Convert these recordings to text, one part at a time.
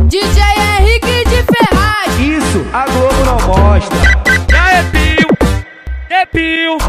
DJ Henrique de Ferraz. Isso a Globo não mostra. Já é pio, é pio.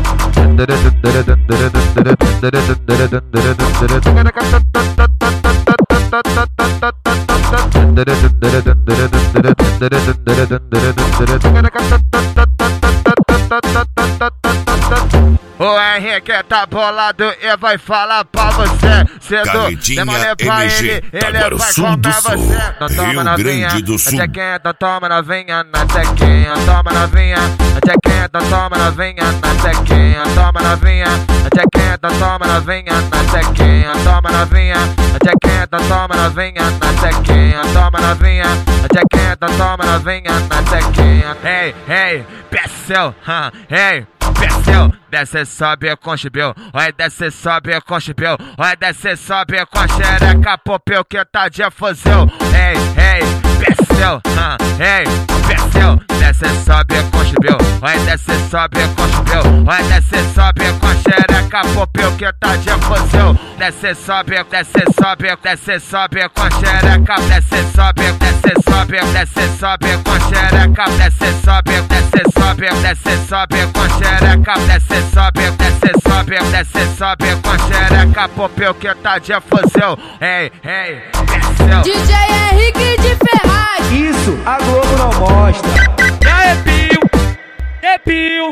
O Henrique tá bolado e vai falar pra você. Carretinha MG, Taquarussu do Sul, Rio Grande do Sul. Então toma novinha na tequinha, toma novinha na tequinha, então toma novinha na tequinha, toma novinha na tequinha, então toma novinha na tequinha, toma novinha na tequinha, então toma novinha na tequinha, toma novinha na tequinha, então toma novinha na tequinha. Ei, ei, Pecel, ei. Desceu, desce, sobe com chibeu. Vai descer, sobe com chibeu. Vai descer, sobe com xereca, popeu que tá de fuzil. Ei, ei, desceu, ei, desceu, desce, sobe com chibeu. Vai descer, sobe com chibeu. Vai descer, sobe com xereca, popeu que tá de fuzil. Desce, sobe, desce, sobe, desce, sobe com xereca. Desce, sobe, desce, sobe, desce, sobe com xereca. Desce, sobe, desce, sobe, desce, sobe com xereca. Desce, sobe, desce, sobe, desce, sobe com xereca, popeu que tá de fuzil. Ei, ei, desceu. DJ Henrique de Ferraz. Isso a Globo não mostra. Já é pio, é pio.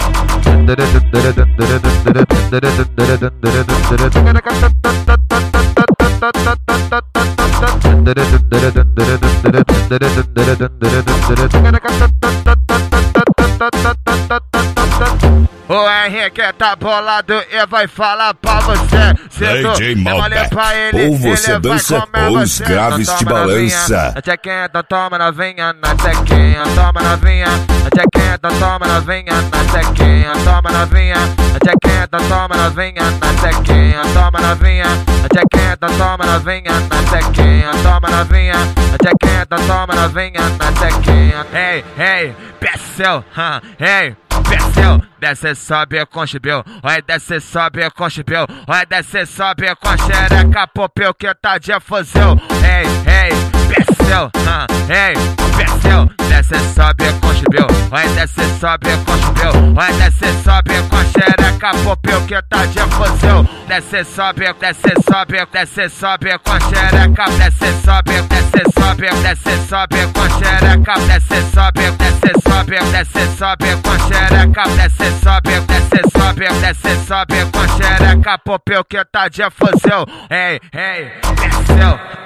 O Henrique tá bolado e vai falar pra você. DJ Malbec, ou você dança ou os graves te balança. Na tequinha, então toma novinha na tequinha, toma novinha na tequinha, então toma novinha na tequinha, toma novinha na tequinha, então toma novinha na tequinha, toma novinha na tequinha, então toma novinha na tequinha, toma novinha na tequinha, então toma novinha na tequinha. Ei, ei, Pecel, ei. Desceu, desce, sobe com chibeu. Vai descer, sobe com chibeu. Vai descer, sobe com xereca, popeu que tá de fuzil. Ei, ei, desceu, ei, desceu, desce, sobe com chibeu. Vai descer, sobe com chibeu. Vai descer, sobe com xereca, popeu que tá de fuzil. Desce, sobe, desce, sobe, desce, sobe com xereca. Desce, sobe, desce, sobe, desce, sobe com xereca. Desce, sobe, desce, sobe, desce, sobe com xereca. Desce, sobe, desce, sobe, desce, sobe com xereca, popeu que tá de fuzil. Ei, ei, desceu.